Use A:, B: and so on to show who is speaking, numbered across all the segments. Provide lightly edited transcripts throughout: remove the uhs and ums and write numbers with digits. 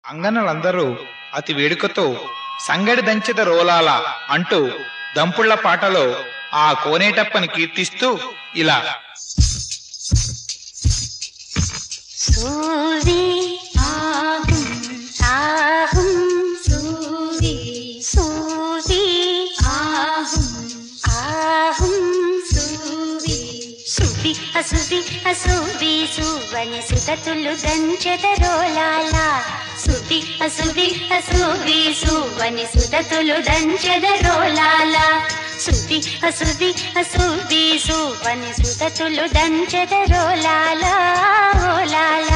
A: అంగనలందరూ అతి వేడుకతో సంగడి దంచెద రోలాల అంటూ దంపుళ్ల పాటలో ఆ కోనేటప్పని కీర్తిస్తూ ఇలా
B: సూది ఆహుం ఆహుం సూది సూది ఆహుం ఆహుం సూది సుది అసుది అసుది సువని సుతతులు దంచెదరోలాల సుది అసుది అసుది సువని సుతతులు దంచెదరోలాల సుది అసుది అసుది సువని సుతతులు దంచెదరోలాల ఓలాల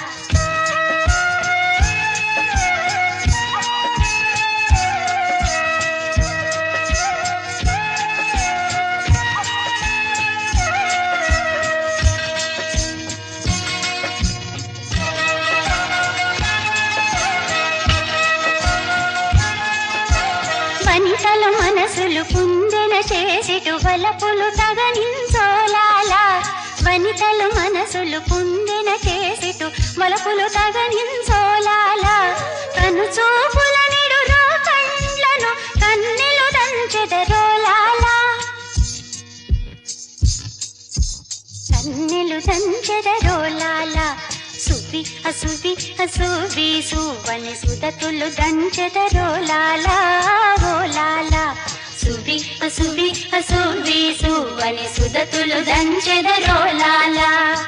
B: వనితలు మనసులు కుందెన చేసిటు వలపులు తగనించోలాల వనితలు మనసులు కుందెన చేసిటు వలపులు తగనించోలాల కను చూపుల నిడులో కండ్లను కన్నెలు దంచెదరోలాల కన్నెలు దంచెదరోలాల సుది అసుది అసుది సువని సుతతులు దంచెదరోలాల ఓలాల సుది అసుది అసుది సువని సుతతులు దంచెదరోలాల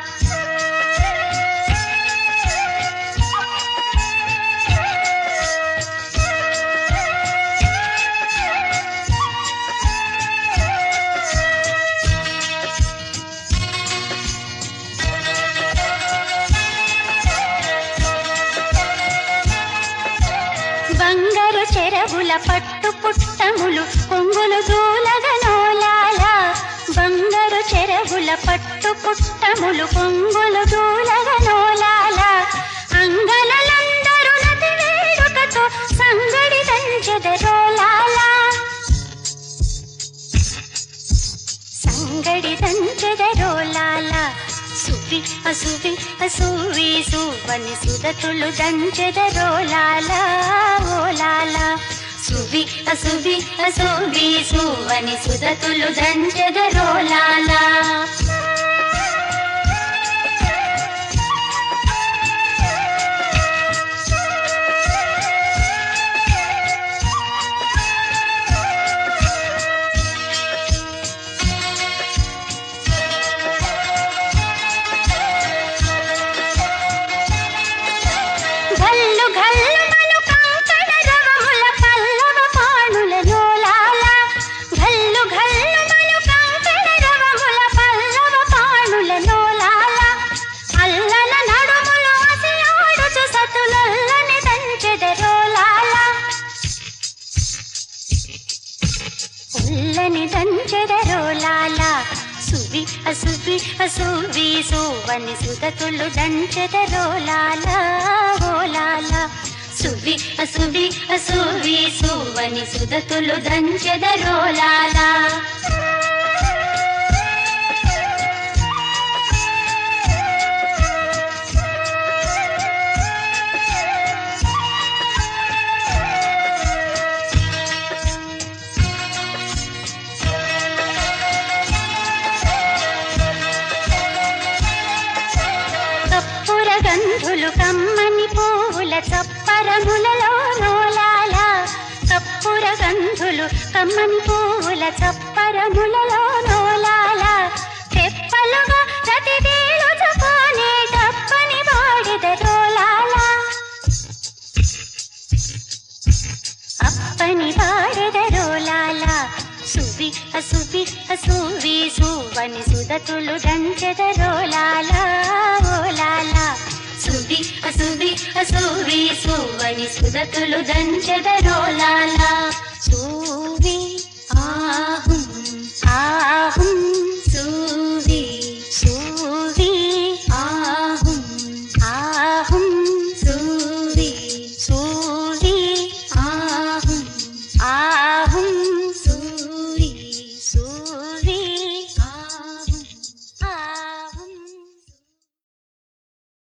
B: బంగారు చెరవుల పట్టు పుట్టములు కొంగులు దూలగనోలాల బంగారు చెరవుల పట్టు పుట్టములు కొంగులు దూలగనోలాల అంగనలందరూ నది వేడుకతో సంగడి దంచెదరోలాల సంగడి దంచెదరోలాల సుది అసుది అసువి సువని సుతతులు దంచెదరోలాల ఓలాల సుది అసుది అసువి సువని సుతతులు దంచెదరోలాల గల్లు గల్లు మను కంకణ రవముల పల్లవ పాణుల నోలాల గల్లు గల్లు మను కంకణ రవముల పల్లవ పాణుల నోలాల అల్లన నడుములు అసియాడుచు సతులల్లని దంచెదరోలాల ఉల్లని దంచెదరోలాల సుది అసుది అసుది సువని సుతతులు దంచెదరోలాల ఓలాల సుది అసుది అసుది సువని సుతతులు దంచెదరోలాల కప్పుర గంధులు కమ్మని పువ్వుల చప్పరములలో నోలాల కప్పుర గంధులు కమ్మని పువ్వుల చప్పరములలో నోలాల తెప్పలుగా ప్రతి వేళుచుకోనే తప్పని వాడిదరోలాల అప్పని వాడిదరోలాల సుది అసుది అసుది సువని సుతతులు దంచెదరోలాల ఓలాల సుది అసుది అసుది సువని సుతతులు దంచెదరోలాల సుది